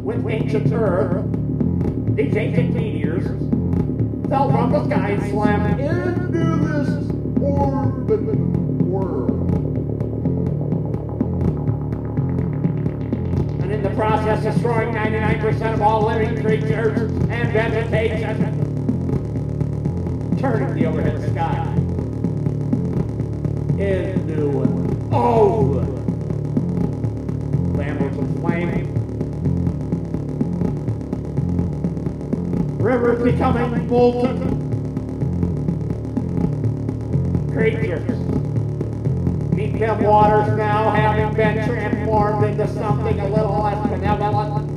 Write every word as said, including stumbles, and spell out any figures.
with ancient Earth, these ancient meteors fell from the sky and slammed into this orbiting world. And in the process, destroying ninety-nine percent of all living creatures and vegetation, turning the overhead sky into an oval. Lamberts of flame. Rivers becoming molten. Creatures. Beneath them waters now having been transformed into something a little less benevolent.